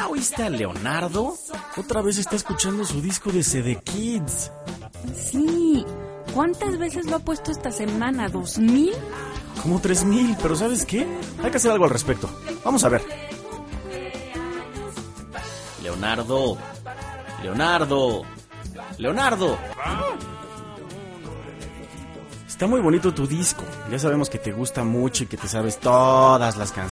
¿Ya oíste a Leonardo? Otra vez está escuchando su disco de CD Kids. Sí. ¿Cuántas veces lo ha puesto esta semana? ¿2000? Como 3000, pero ¿sabes qué? Hay que hacer algo al respecto. Vamos a ver. Leonardo. Está muy bonito tu disco. Ya sabemos que te gusta mucho y que te sabes todas las canciones.